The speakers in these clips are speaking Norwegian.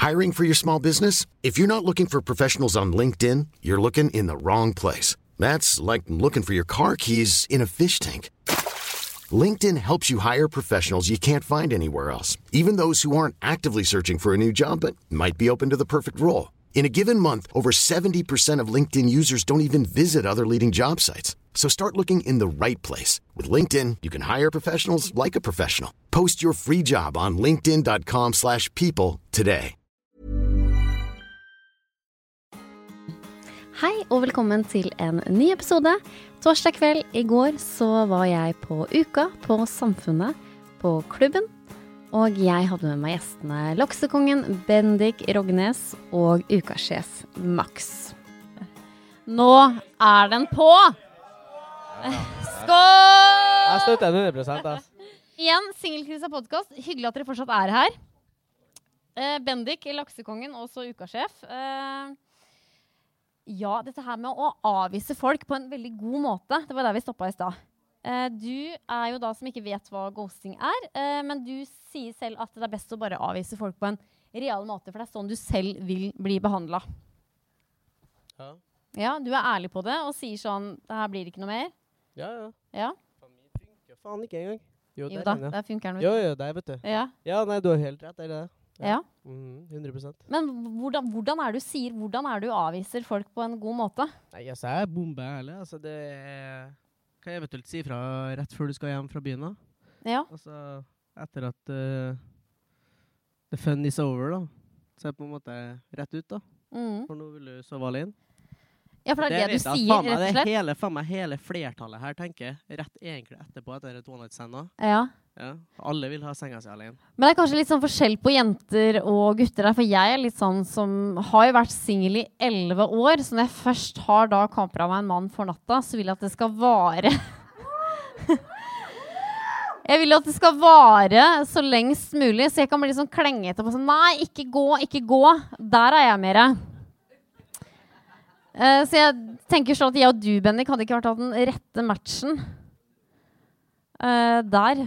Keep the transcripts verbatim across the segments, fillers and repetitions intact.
Hiring for your small business? If you're not looking for professionals on LinkedIn, you're looking in the wrong place. That's like looking for your car keys in a fish tank. LinkedIn helps you hire professionals you can't find anywhere else, even those who aren't actively searching for a new job but might be open to the perfect role. In a given month, over seventy percent of LinkedIn users don't even visit other leading job sites. So start looking in the right place. With LinkedIn, you can hire professionals like a professional. Post your free job on linkedin dot com slash people today. Hei og velkommen til en ny episode. Torsdag kveld i går så var jeg på Uka på Samfunnet på klubben. Og jeg hadde med meg gjestene Laksekongen Bendik Rognes og ukasjef Max. Nå er den på! Skål! Jeg støtter hundre prosent, ass. Igjen, Singelkrisa podcast. Hyggelig at dere fortsatt er her. Eh, Bendik, Laksekongen, også ukasjef. Eh, ja, dette her med å avvise folk på en veldig god måte, det var der vi stoppet i sted. Eh, du er jo da som ikke vet hva ghosting er, eh, men du sier selv at det er best å bare avvise folk på en real måte, for det er sånn du selv vil bli behandlet. Ja. Ja, du er ærlig på det og sier sånn, det her blir ikke noe mer. Ja, ja. Ja. Faen, funker faen ikke engang. Jo, Jo det da, er det. det funker den. Jo, jo, det er, vet du. Ja. Ja, nei, du har helt rett, er det det? Ja. Mhm, hundre prosent. Men hvordan, hvordan er du sier, hvordan er du avviser folk på en god måte? Nei, altså, jeg er bombe ærlig. Altså, det er... Kan jeg eventuelt si fra rett før du skal hjem fra byen da? Ja. Altså, etter at uh, the fun is over da. Så er det på en måte rett ut da. Mm. For nå vil du sove alene. Ja, for det er det, vet du jeg, sier, faen meg, rett og det slett. er hele, faen meg, hele flertallet her, tenker jeg. Rett egentlig etterpå, etter et one night stand da. Ja. Ja, alle vil ha senga seg alene. Men det er kanskje litt sånn forskjell på jenter og gutter der, for jeg er litt sånn som har jo vært single i elleve år, så når jeg først har da kampret meg en mann for natta, så vil jeg at det skal vare. Jeg vil at det skal vare så lengst mulig, så jeg kan bli litt sånn klengete på sånn, nei, ikke gå, ikke gå. Der er jeg mer. Uh, så jeg tenker sånn at jeg og du, Bendik, hadde ikke vært av den rette matchen uh, der.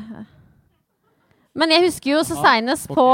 Men jeg husker jo så senest på...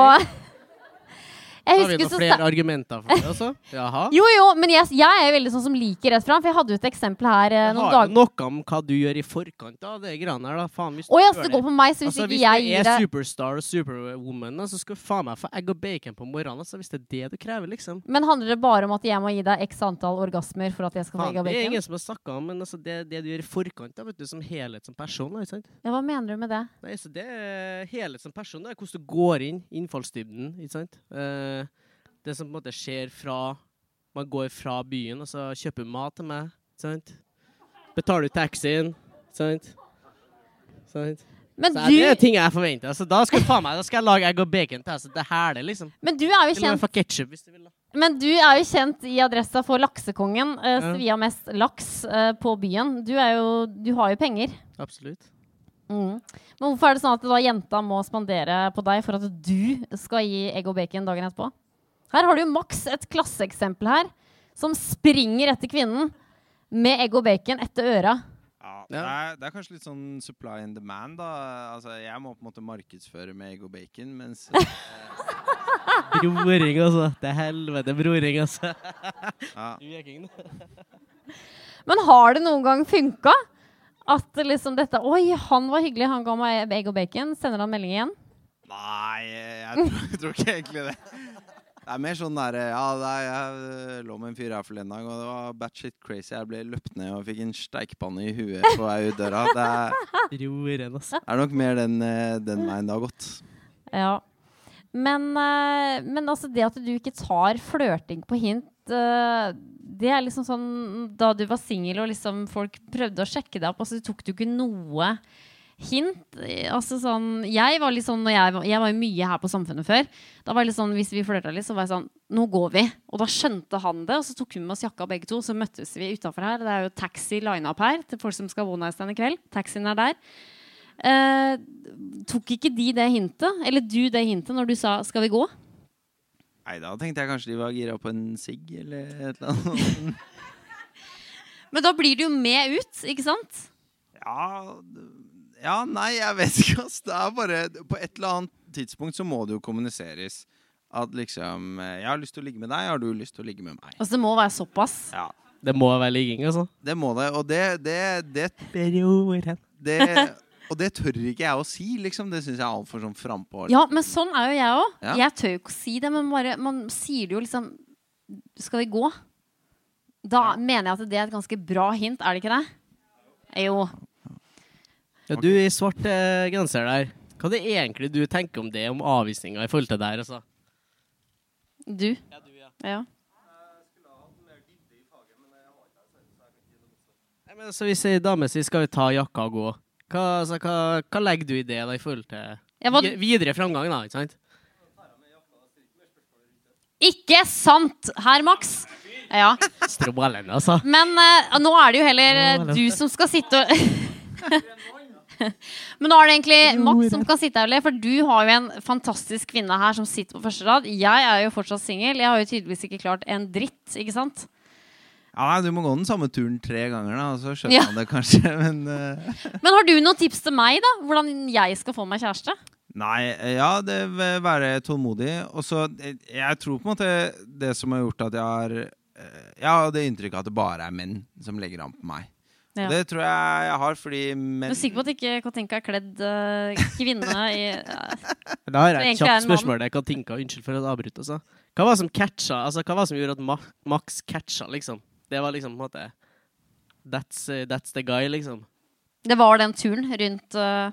Jeg Har vi husker noen så flere se- argumenter for det også? Jaha. Jo, jo, men jeg, jeg er jo veldig sånn som liker rett frem, for jeg hadde jo et eksempel her uh, Det noen har jo dager. noe om hva du gjør i forkant da, det er grann her da. Faen, hvis du Åja, gjør så det går på meg, så hvis altså, ikke hvis jeg du gir er det... superstar og superwoman, da, så skal du faen meg få egg og bacon på morgenen, altså, hvis det er det du krever, liksom. Men handler det bare om at jeg må gi deg x antall orgasmer for at jeg skal få Faen, egg og det er bacon? ingen som har snakket om, men altså, det, det du gjør i forkant, da, vet du, som helhet som person, da, ikke sant? Ja, hva mener du med det? Nei, så det er helhet som person, da, hvordan du går inn, innfallsdybden, ikke sant? Uh, det som på en måte skjer fra, man går fra byen, og så kjøper mat til meg, sant? Betaler du taxien, sant? Sant? Men Så du, det er ting jeg forventer, så da skal, faen meg, da skal jeg lage egg og bacon til, så det er herlig, liksom. men du er jo Til og med kjent... for ketchup, hvis du vil da. Men du er jo kjent i adressa for laksekongen, uh, Ja. så vi har mest laks uh, på byen. Du, er jo, du har jo penger. Absolutt. Mm. Men hvorfor er det sånn at da jenta må spandere på deg for at du skal gi egg og bacon dagen etterpå? Her har du jo Max et klasseeksempel her, som springer etter kvinnen med egg og bacon etter øra. Ja, det er, det er kanskje litt sånn supply and demand da. Altså, jeg må på en måte markedsføre med egg og bacon, mens... Broring, altså. Det er helvete broring, altså. Ja. Du er king, da. Men har det noen gang funket? At liksom dette, oi, han var hyggelig, han ga meg egg og bacon, sender han melding igjen? Nei, jeg tror, jeg tror ikke egentlig det. Det er mer sånn der, ja, det er, jeg lå med en fyr her for en dag, og det var batshit crazy. Jeg ble løpt ned og fikk en steikpanne i huet på vei ut døra. Det er, Broren, altså. er nok mer den, den veien det har gått. Ja. Men, uh, men altså det at du ikke tar flørting på hint, uh, det er liksom sånn, da du var single og liksom folk prøvde å sjekke deg opp, altså du tok du ikke noe hint, altså sånn, jeg var litt sånn, når jeg, jeg var jo mye her på Samfunnet før, da var det litt sånn, hvis vi flørtet litt, så var jeg sånn, nå går vi, og da skjønte han det, og så tok vi med oss jakka begge to, så møttes vi utenfor her, det er jo taxi line-up her, til folk som skal bo næsten i kveld, taxien er der, uh, tok ikke de det hintet, eller du det hintet, når du sa, skal vi gå? Nei, da tenkte jeg kanskje de var gira på en sigg, eller et eller annet. Men da blir du jo med ut, ikke sant? Ja, ja, nei, jeg vet ikke, ass. Det er bare, på et eller annet tidspunkt så må det jo kommuniseres At liksom, jeg har lyst til å ligge med deg, har du lyst til å ligge med meg? Altså, det må være såpass. Ja. Det må være ligging, altså. Det må det, og det, det, det, det, og det tør ikke jeg å si, liksom. Det synes jeg er alt for sånn frempå. Ja, men sånn er jo jeg også. Ja. Jeg tør jo ikke å si det, men bare, man sier det jo liksom, skal vi gå? Da ja. mener jeg at det er et ganske bra hint, er det ikke det? Jo. Ja, du i svart eh, genser der. Hva er det egentlig du tenker om det, om avvisningen i forhold til der, altså? Du? Ja, du, ja. Ja. Nei, men så hvis en dame sier, skal vi ta jakka og gå? Hva, altså, hva, hva legger du i det da, i forhold til Ja, hva... videre framgang da, ikke sant? Ikke sant, herr Max. Ja. Strålende, altså. Men uh, nå er det jo heller uh, du som skal sitte og... Men nå er det egentlig Max som kan sitte her, for du har jo en fantastisk kvinne her som sitter på første rad. Jeg er jo fortsatt single. Jeg har jo tydeligvis ikke klart en dritt, ikke sant? Ja, du må gå den samme turen tre ganger da, så skjønner ja. man det kanskje, men... Uh... Men har du noen tips til meg da? Hvordan jeg skal få meg kjæreste? Nei, ja, det vil være tålmodig. Og så, jeg tror på en måte det som har gjort at jeg har... Ja, det inntrykket at det bare er menn som legger an på meg. Ja. Det tror jeg jeg har, fordi menn... Du er sikker på at ikke Katinka er kledd uh, kvinne i... Uh, da har jeg et kjapt spørsmål der, Katinka, unnskyld for å avbryte, altså. Hva var det som catcha, altså hva var det som gjorde at Ma Max catcha, liksom? Det var liksom, på en måte, that's, uh, that's the guy, liksom. Det var den turen rundt... Uh,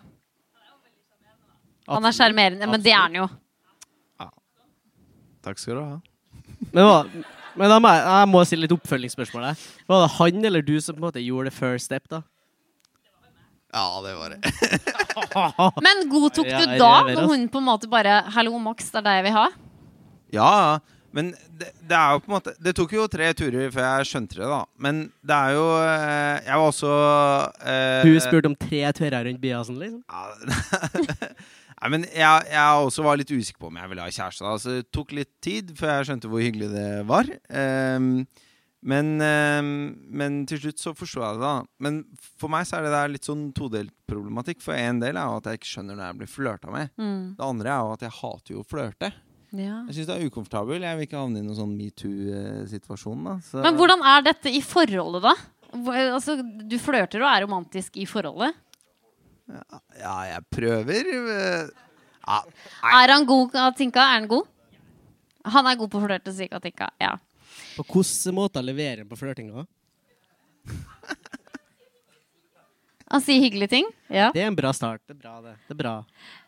han er skjermerende, men det er han jo. Ja. Takk skal du ha. Men hva... Men da må jeg, jeg må si litt oppfølgingsspørsmål her. Var det han eller du som på en måte gjorde det first step da? Ja, det var det. Men godtok du da, når hun på en måte bare Hallo Max, det er deg jeg vil ha? Ja, men det, det er jo på en måte Det tok jo tre turer før jeg skjønte det da. Men det er jo Jeg var også eh, Du spurte om tre turer rundt Biasen, liksom? Ja, Nei, men jeg, jeg også var litt usikker på om jeg ville ha kjæreste. Altså, det tok litt tid før jeg skjønte hvor hyggelig det var. Um, men, um, men til slutt så forstod jeg det da. Men for meg så er det der litt sånn todelt problematikk. For en del er jo at jeg ikke skjønner når jeg blir flørtet med. Mm. Det andre er jo at jeg hater jo å flørte. Ja. Jeg synes det er ukomfortabel. Jeg vil ikke havne i noen sånn MeToo-situasjon da. Så... Men hvordan er dette i forholdet da? Altså, du flørter og er romantisk i forholdet. Ja, jeg prøver. Ja, er han god, Katinka? Er han god? Han er god på flørte, sier Katinka. Ja. På hvilken måte leverer han på flørtinga? Han sier hyggelige ting. Ja. Det er en bra start. Det er bra, det. Det er bra.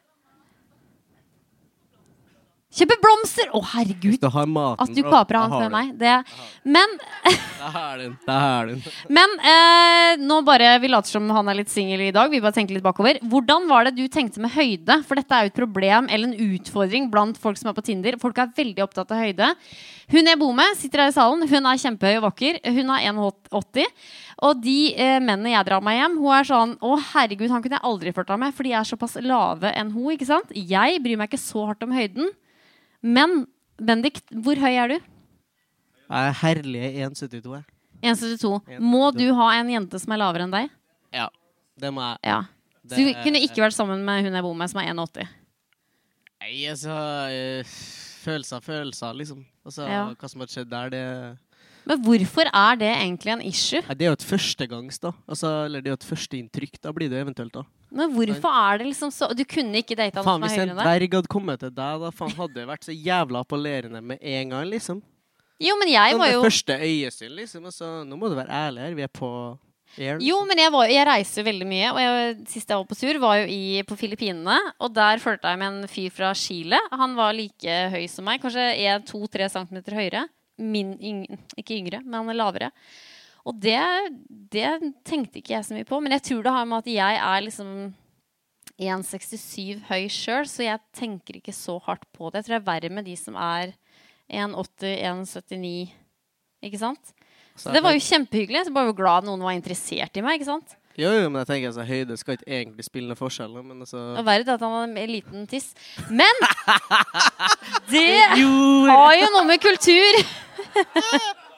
Kjøpe blomster! Å, herregud. Du har maten, at du kaper han med meg. Det. Men... Der er den. Der er den. Men eh, nå bare, vi later som han er litt single i dag. Vi bare tenker litt bakover. Hvordan var det du tenkte med høyde? For dette er jo et problem, eller en utfordring blant folk som er på Tinder. Folk er veldig opptatt av høyde. Hun jeg bor med, sitter her i salen. Hun er kjempehøy og vakker. Hun er en komma åtti. Og de eh, mennene jeg drar meg hjem, hun er sånn, å herregud, han kunne jeg aldri flørta med, for de er såpass lave enn hun, ikke sant? Jeg bryr meg ikke så hardt om høyden. Men, Benedikt, hvor høy er du? Jeg er herlig en komma syttito. en komma syttito. Må du ha en jente som er lavere enn deg? Ja, det må jeg. Ja. Så du kunne ikke vært sammen med hun jeg bor med som er en komma åtti? Nei, altså, uh, følelser, følelser, liksom. Altså, ja. Hva som har skjedd der, det... Men hvorfor er det egentlig en issue? Nei, det er jo et førstegangs da. Altså, eller det er jo et første inntrykk, da blir det eventuelt da. Men hvorfor er det liksom så... Du kunne ikke date han som er høyere enn deg? Faen, hvis en dverg hadde kommet til deg, da faen hadde det vært så jævla appellerende med en gang, liksom. Jo, men jeg var jo... Det første øyesyn, liksom. Altså, nå må du være ærlig her, vi er på air. Jo, men jeg, var, jeg reiser veldig mye, og jeg, sist jeg var på tur var jo i, på Filippinene, og der følte jeg med en fyr fra Chile. Han var like høy som meg, kanskje en, to, tre centimeter høyere. Min, yng, ikke yngre, men lavere. Og det, det tenkte ikke jeg så mye på, men jeg tror det har med at jeg er liksom en komma sekstisju høy selv, så jeg tenker ikke så hardt på det. Jeg tror det er verre med de som er en komma åtti, en komma syttini, ikke sant? Så det var jo kjempehyggelig, så bare var glad noen var interessert i meg, ikke sant? Jo, jo, men jeg tenker altså, høyde skal ikke egentlig spille noen forskjell, men altså... Og verre det at han har en liten tiss. Men det har jo noe med kultur.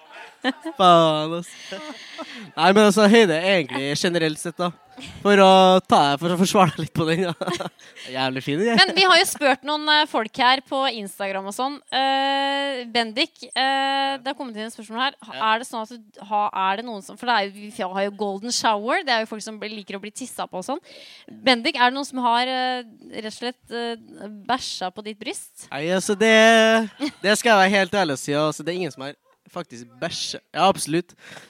Faen, altså. Nei, men altså, høyde er egentlig generelt sett, da. For å ta deg, for å forsvare deg litt på den, ja. Jævlig fin, det. Men vi har jo spurt noen uh, folk her på Instagram og sånn. Uh, Bendik, uh, det har kommet inn et spørsmål her. Er det sånn at du ha, er det noen som, for det er jo, vi har jo golden shower, det er jo folk som liker å bli tisset på og sånn. Bendik, er det noen som har uh, rett og slett uh, bæsja på ditt bryst? Nei, altså, det, det skal jeg være helt ærlig å si, altså, det er ingen som har faktisk bæsje. Ja, absolutt.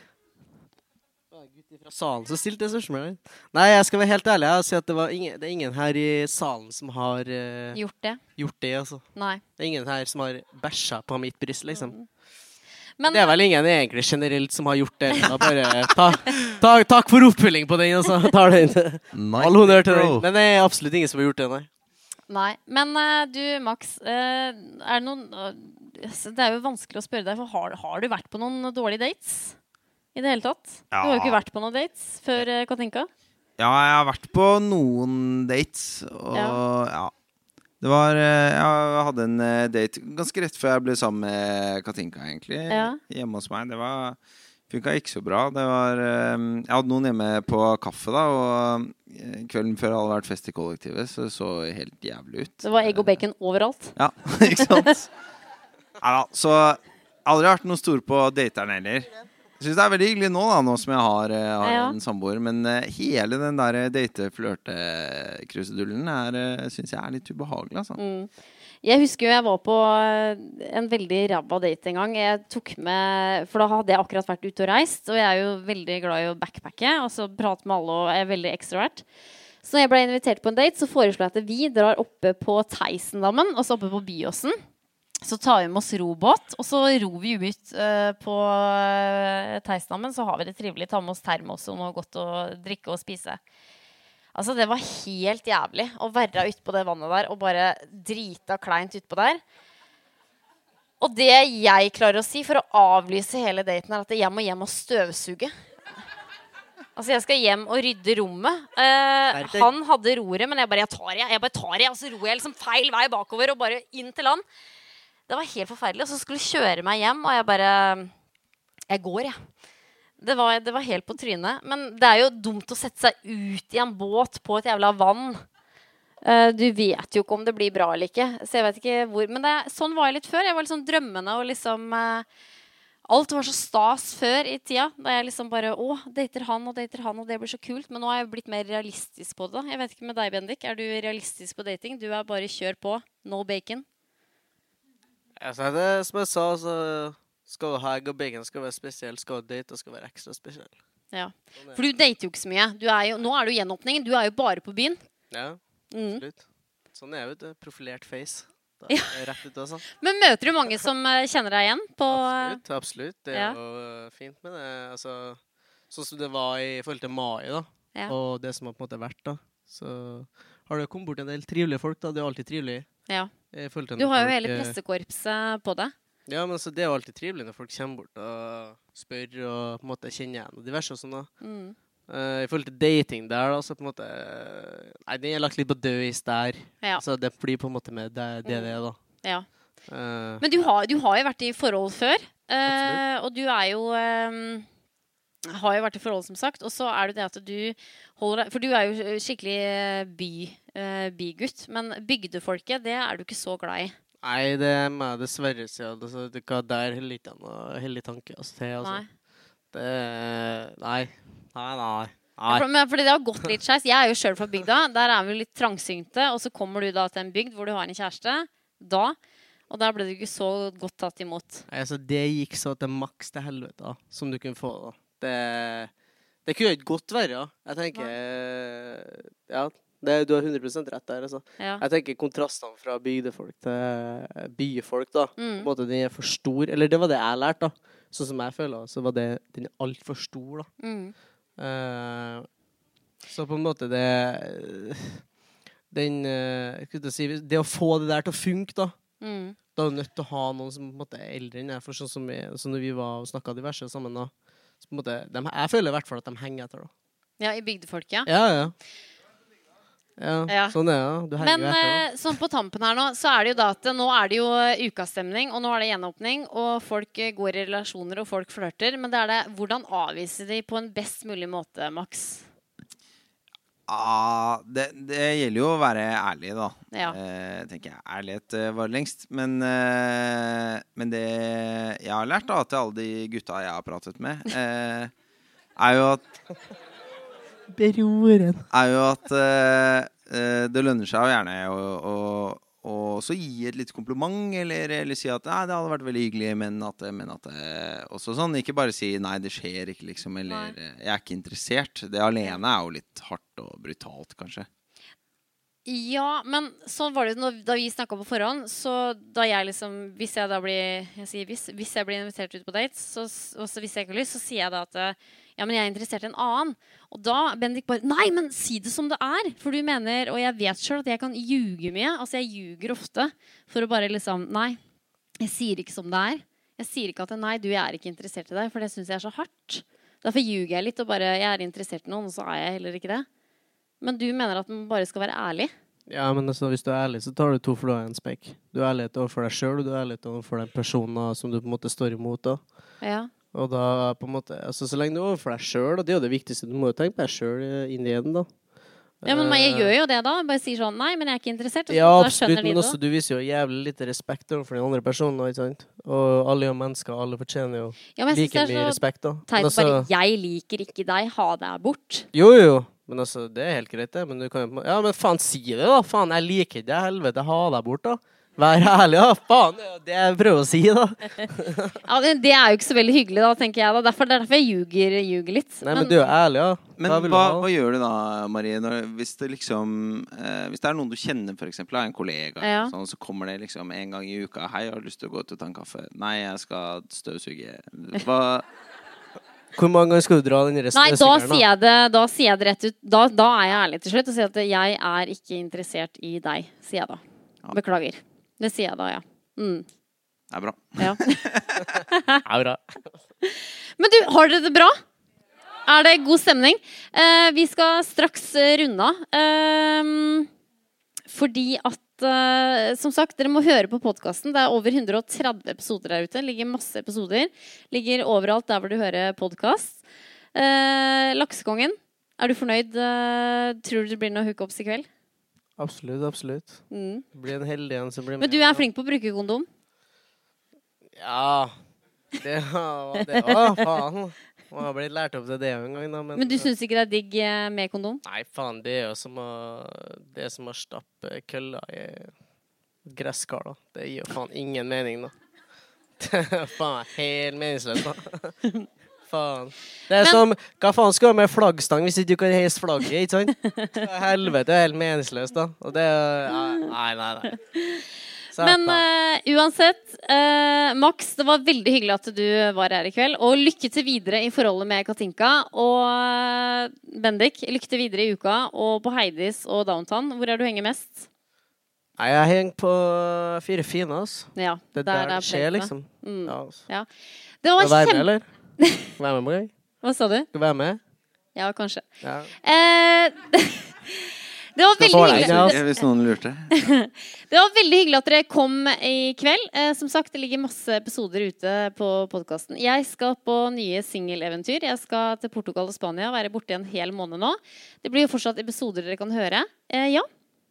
Fra salen så stilte jeg spørsmålet. Nei, jeg skal være helt ærlig og si at det, var ingen, det er ingen her i salen som har uh, gjort det. Gjort det, altså. Nei. Det er ingen her som har bæsja på mitt bryst, liksom. Mm. Men, det er vel ingen egentlig generelt som har gjort det. Da bare ta, ta, takk for oppfylling på den, og så tar den. All honnør til den. Men det er absolutt ingen som har gjort det, nei. Nei, men uh, du, Max, uh, er det noen... Uh, det er jo vanskelig å spørre deg, for har, har du vært på noen dårlige dates? I det hele tatt? Ja. Du har jo ikke vært på noen dates før uh, Katinka? Ja, jeg har vært på noen dates, og ja, ja. Det var, jeg hadde en date ganske rett før jeg ble sammen med Katinka, egentlig, ja. Hjemme hos meg. Det var, funket ikke så bra. Det var, jeg hadde noen hjemme på kaffe da, og kvelden før hadde vært fest i kollektivet, så det så helt jævlig ut. Det var egg og bacon overalt. Ja, ikke sant? Ja, så jeg har aldri vært noe stor på daterne heller. Jeg synes det er veldig hyggelig nå da, nå som jeg har, har ja. En samboer, men uh, hele den der date-flørte-krusedullen uh, synes jeg er litt ubehagelig, altså. Mm. Jeg husker jo jeg var på en veldig ræva date en gang. Jeg tok med, for da hadde jeg akkurat vært ute og reist, og jeg er jo veldig glad i å backpacke, og så prate med alle, og jeg er veldig ekstrovert. Så når jeg ble invitert på en date, så foreslår jeg at vi drar oppe på Teisendammen, og så oppe på Byåsen. Så tar vi med oss robåt, og så ror vi ut uh, på uh, Teisendammen, så har vi det trivelig, tar med oss termos og noe godt å drikke og spise. Altså, det var helt jævlig å være ute på det vannet der, og bare drita kleint ut på der. Og det jeg klarer å si for å avlyse hele daten er at jeg må hjem og støvsuge. Altså, jeg skal hjem og rydde rommet. Uh, han hadde roret, men jeg bare, jeg tar det, jeg bare tar det, og så roer jeg liksom feil vei bakover og bare inn til land. Det var helt forferdelig, og så skulle jeg kjøre meg hjem, og jeg bare, jeg går, jeg. Det var, det var helt på trynet. Men det er jo dumt å sette seg ut i en båt på et jævla vann. Uh, du vet jo ikke om det blir bra eller ikke, så jeg vet ikke hvor. Men det, sånn var jeg litt før. Jeg var litt sånn drømmende, og liksom, uh, alt var så stas før i tida. Da jeg liksom bare, å, dater han og dater han, og det blir så kult. Men nå har jeg blitt mer realistisk på det. Jeg vet ikke med deg, Bendik. Er du realistisk på dating? Du er bare kjør på. No bacon. Altså, det som jeg sa, så skal du ha egg og bacon, skal være spesiell, skal du date, og skal være ekstra spesiell. Ja, for du dater jo ikke så mye. Du er jo, nå er du gjenåpningen, du er jo bare på byen. Ja, absolutt. Mm. Sånn er jo det, profilert face. Da er det rett ut, altså. Men møter du mange som uh, kjenner deg igjen? På, absolutt, absolutt. Det er ja. Jo uh, fint med det. Altså, sånn som det var i forhold til Mai, da. Ja. Og det som har på en måte vært, da. Så har det kommet bort en del trivelige folk, da. Det er alltid trivelig. Ja. Du har jo hele pressekorpset på det. Ja, men altså, det er jo alltid trivelig når folk kommer bort og spør og på en måte kjenner igjen og diverse og sånn da. Mm. Uh, I forhold til dating der da, så på en måte nei, den er lagt litt på død is der. Ja. Så det blir på en måte med det det, det da. Ja. Uh, men du har, du har jo vært i forhold før, uh, og du er jo... Um, har jo vært i forhold, som sagt. Og så er det det at du holder deg... For du er jo skikkelig by, uh, bygutt. Men bygdefolket, det er du ikke så glad i. Nei, det er meg dessverre, sier jeg. Altså, det er der heller ikke noe heldig tanke. Altså, til, altså. Nei. Det Nei. Nei, nei. nei. Ja, for, men fordi det har gått litt skjæs. Jeg er jo selv fra bygda. Der er vi litt trangsyngte. Og så kommer du da til en bygd hvor du har en kjæreste. Da... Og der ble du ikke så godt tatt imot. Nei, altså, det gikk så til maks til helvete, da, som du kunne få da. Det, det kunne jo ikke godt være, ja. Jeg tenker, ja, det, du har hundre prosent rett der, altså. Ja. Jeg tenker kontrastene fra bygdefolk til byfolk, da. Mm. På en måte, den er for stor. Eller det var det jeg lærte, da. Sånn som jeg føler, så var det, den er alt for stor, da. Mm. Uh, så på en måte, det... Den, uh, jeg si, det å få det der til å funke, da. Mm. Da er du nødt til å ha noen som på en måte, er eldre enn jeg, for sånn som vi, så når vi var og snakket diverse sammen, da. Så på en måte, de, jeg føler i hvert fall at de henger etter da. Ja, i bygdefolk, ja. Ja, ja. Ja, Ja. sånn er det. Du henger Men jo etter. da. eh, sånn på tampen her nå, så er det jo da at nå er det jo eh, ukastemning, og nå er det gjenåpning, og folk eh, går i relasjoner, og folk flørter. Men det er det, hvordan avviser de på en best mulig måte, Max? Ah, det, det gjelder jo å være ærlig, da. Ja. Eh, tenker jeg. Ærlighet eh, var lengst. Men, eh, men det jeg har lært da til alle de gutta jeg har pratet med, eh, er jo at Broren. er jo at eh, eh, det lønner seg jo gjerne å, å, å så gi et litt kompliment, eller, eller si at nei, det hadde vært veldig hyggelig, men at, men at også sånn, ikke bare si nei, det skjer ikke liksom, eller Nei. jeg er ikke interessert. Det alene er jo litt hardt og brutalt, kanskje. Ja, men sånn var det når, da vi snakket på forhånd. Så da jeg liksom, hvis jeg da blir jeg sier hvis, hvis jeg blir invitert ut på dates, så, og så hvis jeg ikke har lyst, så sier jeg da at eh, ja, men jeg er interessert i en annen. Og da Bendik bare, nei, men si det som det er. For du mener, og jeg vet selv at jeg kan ljuge mye. Altså jeg ljuger ofte for å bare liksom, nei, jeg sier ikke som det er. Jeg sier ikke at nei, du, jeg er ikke interessert i deg, for det synes jeg er så hardt. Derfor ljuger jeg litt og bare, jeg er interessert i noen, og så er jeg heller ikke det. Men du mener at man bare skal være ærlig? Ja, men altså, hvis du er ærlig, så tar du to flår i en spekk. Du er ærlig overfor deg selv, og du er ærlig overfor den personen som du på en måte står imot da. Ja. Og da på en måte, altså så lenge du er overfor deg selv, og det er jo det viktigste, du må jo tenke på deg selv inn i den da. Ja, men jeg Eh, gjør jo det da. Jeg bare sier sånn, nei, men jeg er ikke interessert. Og så, Ja, da absolutt, skjønner de men det også da. du viser jo jævlig lite respekt overfor den andre personen, ikke sant? Og alle er jo mennesker, alle fortjener jo Ja, men jeg like synes det mye er så respekt da. Men teit altså- bare, jeg liker ikke deg, ha deg bort. Jo, jo, men altså, det er helt greit det, men du kan jo, ja, men faen, si det da, faen, jeg liker ikke deg, helvete, ha deg bort da. Vær ærlig da, faen, det er jo det jeg prøver å si da. Ja, men det er jo ikke så veldig hyggelig da, tenker jeg da. Derfor, det er derfor jeg ljuger, ljuger litt. Nei, men du er ærlig, ja. Men Hva hva, vil du ha? hva gjør du da, Marie, når, hvis det liksom eh, hvis det er noen du kjenner, for eksempel, av en kollega, Ja. sånn, så kommer det liksom en gang i uka, hei, jeg har lyst til å gå ut og ta en kaffe. Nei, jeg skal støvsuge. Hva... Hvor mange ganger skal du dra den Nei, da støvsugeren sier, jeg det, da sier jeg det rett ut. Da, da er jeg ærlig til slutt og sier at jeg er ikke interessert i deg, sier jeg da. Ja. Beklager. Det sier jeg da, ja. Mm. Det er bra. Ja. Ja, bra. Men du, har dere det bra? Er det god stemning? Eh, vi skal straks eh, runde av. Ehm, fordi at, eh, som sagt, dere må høre på podcasten. Det er over hundre og tretti episoder der ute. Det ligger masse episoder. Ligger overalt der hvor du hører podcast. Eh, Laksekongen, er du fornøyd? Eh, tror du det blir noen hookups i kveld? Absolutt, absolutt. Mm. Det blir en heldig en som blir Men du er flink på å bruke kondom. Ja, det var, det var faen. Man har blitt lært opp til det en gang da, men... Men du synes ikke det er digg eh, med kondom? Nei, faen, det er jo som å, det er som å stappe kølla i gresskar, da. Det gir jo faen ingen mening, da. Det er faen helt meningsløst, da. Faen. Det er Men- som, hva faen skal du med flaggstang hvis ikke du kan heise flagget, ikke sant? Helvete, det er helt meningsløst, da. Og det er, ja, nei, nei, nei. Men Satan. eh, uansett, eh, Max, det var veldig hyggelig at du var her i kveld. Og lykke til videre i forholdet med Katinka. Og eh, Bendik, lykke til videre i uka. Og på Heidis og Downtown. Hvor er du henger mest? Nei, jeg henger på fire fine, altså. Ja, Det er der det skjer, liksom. Mm. Ja, altså. Ja. Det var Skal du være med, kjempe... eller? Være med på gang? Hva sa du? Skal du være med? Ja, kanskje. Ja. Eh, det var veldig få deg hyggelig. inn, ja. Det, Hvis noen lurte. det var veldig hyggelig at dere kom i kveld. Eh, som sagt, det ligger masse episoder ute på podcasten. Jeg skal på nye singeleventyr. Jeg skal til Portugal og Spania, være borte i en hel måned nå. Det blir jo fortsatt episoder dere kan høre. Eh, ja.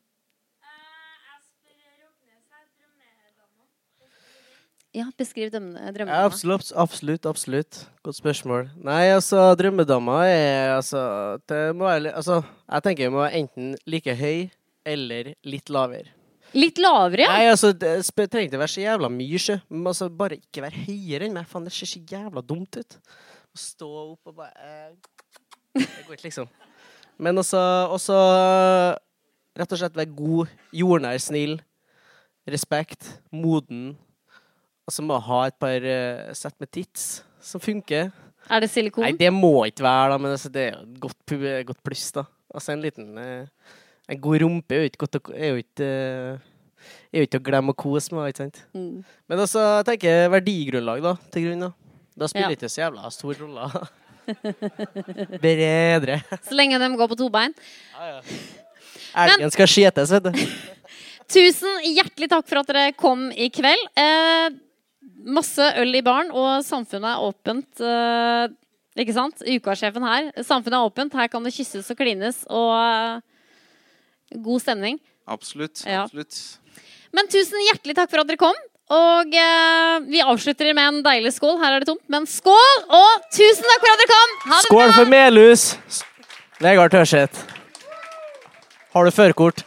Ja, beskriv drømmene. Ja, drømmene. absolutt, absolutt, absolutt. Godt spørsmål. Nei, altså, drømmedama er, altså, det må være, li- altså, jeg tenker det må være enten like høy eller litt lavere. Litt lavere, ja. Nei, altså, det sp- trenger ikke være så jævla mye, sjø. Men altså, bare ikke være høyere enn meg. Faen, det ser så jævla dumt ut. Å stå opp og bare, eh, det går ikke liksom. Men altså, også, rett og slett være god, jordnær, snill, respekt, moden. Altså, må ha et par uh, sett med tits som funker. Er det silikon? Nei, det må ikke være da, men altså, det er jo et godt, pu- godt pluss da. Altså, en liten, uh, en god rumpe er jo ikke godt å, er jo ikke, uh, er jo ikke å glemme å kose med, ikke sant? Mm. Men altså, jeg tenker verdigrunnlag da, til grunn da. Da spiller Ja. ikke så jævla stor rolle. Bedre. Så lenge de går på to bein. Ja, ja. Elgen skal skjetes, vet du. Tusen hjertelig takk for at dere kom i kveld. Eh, masse øl i baren, og samfunnet er åpent. Eh, ikke sant? Ukasjefen her. Samfunnet er åpent. Her kan det kysses og klines, og eh, god stemning. Absolutt, Ja. absolutt. Men tusen hjertelig takk for at dere kom. Og eh, vi avslutter med en deilig skål. Her er det tomt, men skål! Og tusen takk for at dere kom! Ha det Skål bra! for Melhus! Vegard Tørseth. Har du førkort?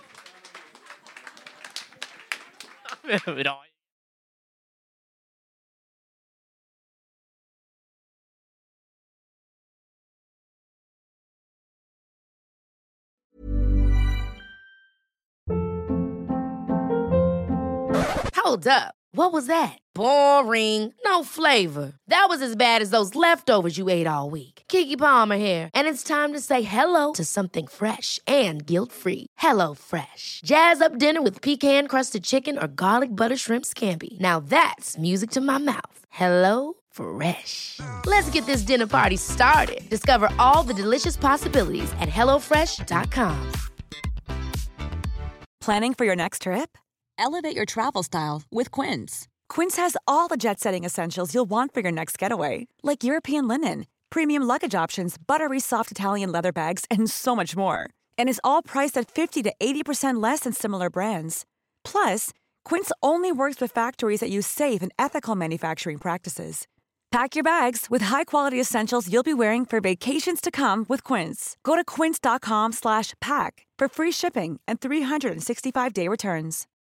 Bra. Hold up. What was that? Boring. No flavor. That was as bad as those leftovers you ate all week. Keke Palmer here, and it's time to say hello to something fresh and guilt-free. Hello Fresh. Jazz up dinner with pecan-crusted chicken or garlic butter shrimp scampi. Now that's music to my mouth. Hello Fresh. Let's get this dinner party started. Discover all the delicious possibilities at hello fresh dot com. Planning for your next trip? Elevate your travel style with Quince. Quince has all the jet-setting essentials you'll want for your next getaway, like European linen, premium luggage options, buttery soft Italian leather bags, and so much more. And is all priced at fifty to eighty percent less than similar brands. Plus, Quince only works with factories that use safe and ethical manufacturing practices. Pack your bags with high-quality essentials you'll be wearing for vacations to come with Quince. Go to quince dot com slash pack for free shipping and three sixty-five day returns.